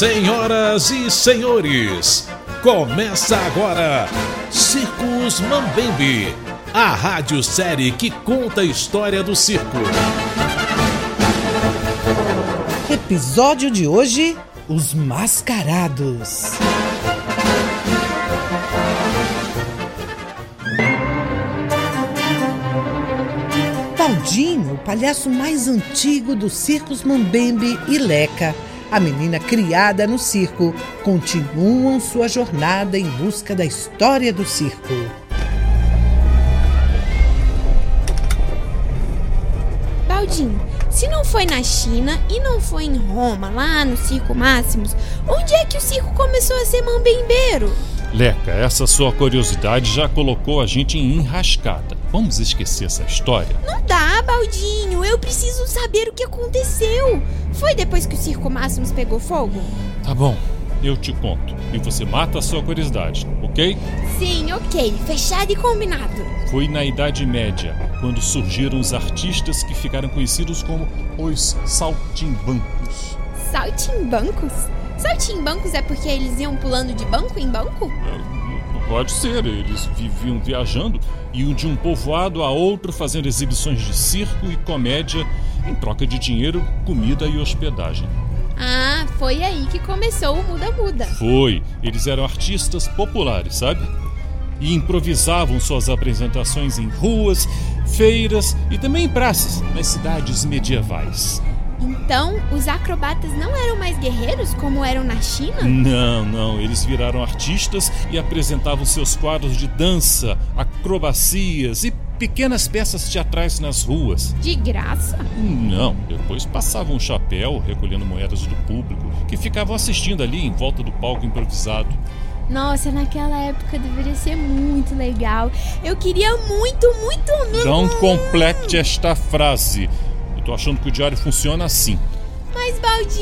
Senhoras e senhores, começa agora Circos Mambembe, a rádio-série que conta a história do circo. Episódio de hoje, Os Mascarados. Baldinho, o palhaço mais antigo dos circos Mambembe, e Leca, a menina criada no circo, continuam sua jornada em busca da história do circo. Baldinho, se não foi na China e não foi em Roma, lá no Circo Máximos, onde é que o circo começou a ser mambembeiro? Leca, essa sua curiosidade já colocou a gente em enrascada. Vamos esquecer essa história? Não dá, Baldinho. Eu preciso saber o que aconteceu. Foi depois que o Circo Máximos pegou fogo? Tá bom, eu te conto. E você mata a sua curiosidade, ok? Sim, ok. Fechado e combinado. Foi na Idade Média, quando surgiram os artistas que ficaram conhecidos como os saltimbancos. Saltimbancos? Saltimbancos é porque eles iam pulando de banco em banco? Pode ser, eles viviam viajando e iam de um povoado a outro fazendo exibições de circo e comédia em troca de dinheiro, comida e hospedagem. Ah, foi aí que começou o Muda-Muda. Foi, eles eram artistas populares, sabe? E improvisavam suas apresentações em ruas, feiras e também em praças, nas cidades medievais. Então, os acrobatas não eram mais guerreiros como eram na China? Não. Eles viraram artistas e apresentavam seus quadros de dança, acrobacias e pequenas peças teatrais nas ruas. De graça? Não, depois passavam um chapéu recolhendo moedas do público que ficavam assistindo ali em volta do palco improvisado. Nossa, naquela época deveria ser muito legal. Eu queria muito mesmo. Não complete esta frase. Eu tô achando que o diário funciona assim. Mas,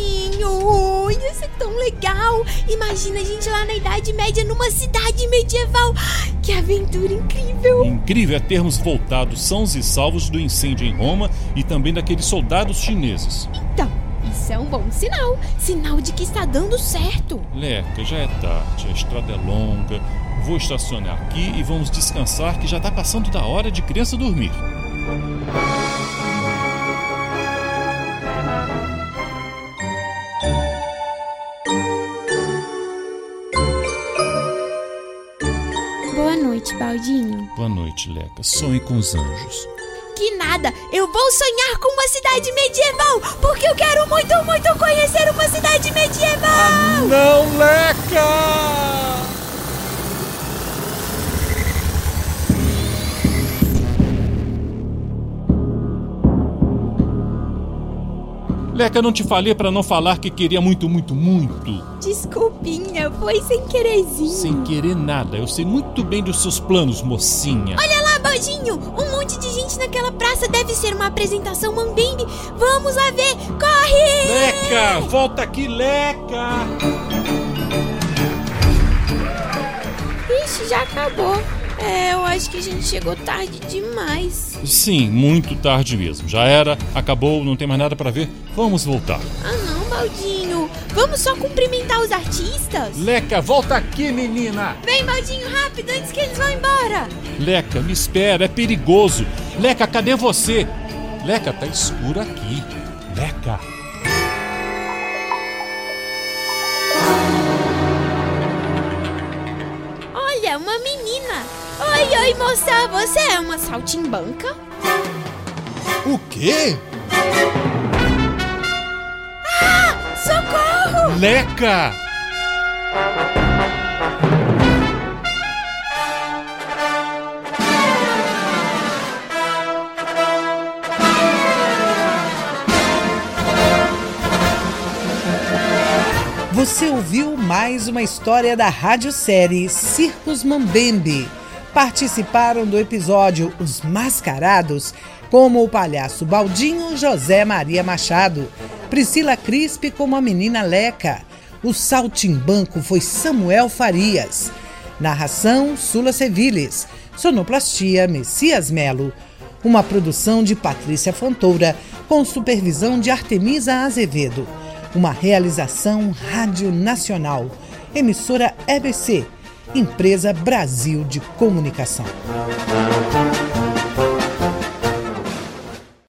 Baldinho, ia ser tão legal. Imagina a gente lá na Idade Média numa cidade medieval. Que aventura incrível. Incrível é termos voltado sãos e salvos do incêndio em Roma e também daqueles soldados chineses. Então, isso é um bom sinal. Sinal de que está dando certo. Leca, já é tarde, a estrada é longa. Vou estacionar aqui e vamos descansar que já tá passando da hora de criança dormir. Boa noite, Baldinho. Boa noite, Leca. Sonhe com os anjos. Que nada! Eu vou sonhar com uma cidade medieval! Porque eu quero muito conhecer uma cidade medieval! Não, Leca! Leca, não te falei pra não falar que queria muito? Desculpinha, foi sem quererzinho. Sem querer nada, eu sei muito bem dos seus planos, mocinha. Olha lá, Baldinho, um monte de gente naquela praça, deve ser uma apresentação Mambembe. Vamos lá ver, corre! Leca, volta aqui, Leca! Ixi, já acabou. Eu acho que a gente chegou tarde demais. Sim, muito tarde mesmo. Já era, acabou, não tem mais nada pra ver. Vamos voltar. Ah não, Baldinho. Vamos só cumprimentar os artistas. Leca, volta aqui, menina. Vem, Baldinho, rápido, antes que eles vão embora. Leca, me espera, é perigoso. Leca, cadê você? Leca, tá escuro aqui. Leca. Olha, uma menina. Oi, moça, você é uma saltimbanca? O quê? Ah, socorro! Leca! Você ouviu mais uma história da rádio-série Circos Mambembe. Participaram do episódio Os Mascarados, como o palhaço Baldinho José Maria Machado, Priscila Crispe como a menina Leca. O saltimbanco foi Samuel Farias. Narração Sula Seviles. Sonoplastia Messias Melo. Uma produção de Patrícia Fontoura, com supervisão de Artemisa Azevedo. Uma realização Rádio Nacional, emissora EBC, Empresa Brasil de Comunicação.